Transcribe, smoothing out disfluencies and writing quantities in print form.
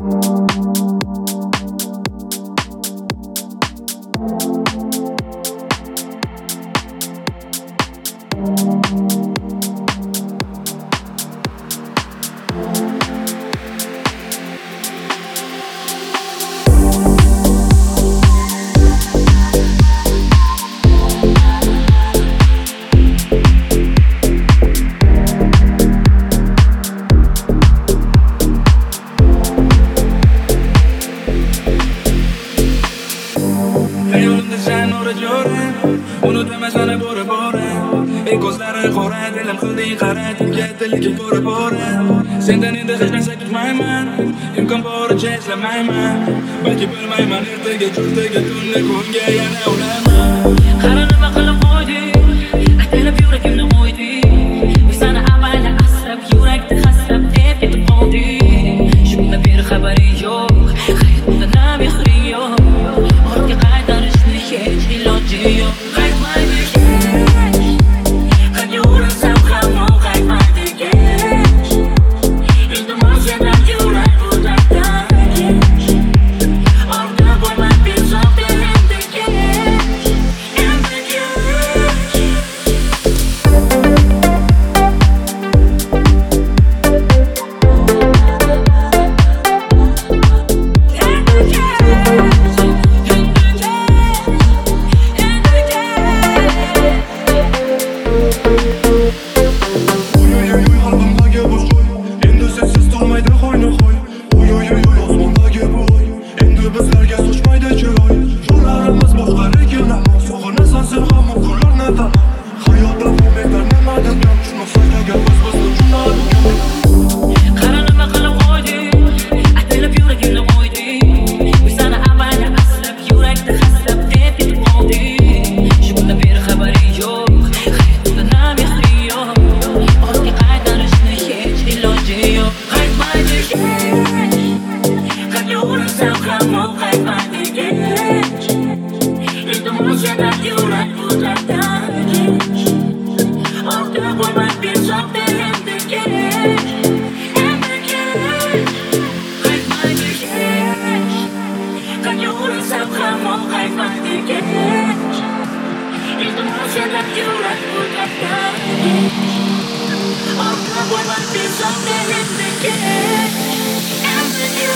balki bilmayman ertaga cho'rtaga tunni kunga yana ulaman. Qara nima qilib qo'yding, aytilib yuragimni qo'yding. Biz seni avval asrab yurakni hasrab deb ketib qolding. Shunda bir xabaring yo'q, hayotda na mehring yo'q. Ortga qaytarishni hech iloji yo'q. Qaytmaydi qancha uransam ham o qaytmaydi kech. Iltimos sendan yurak butakdan I'm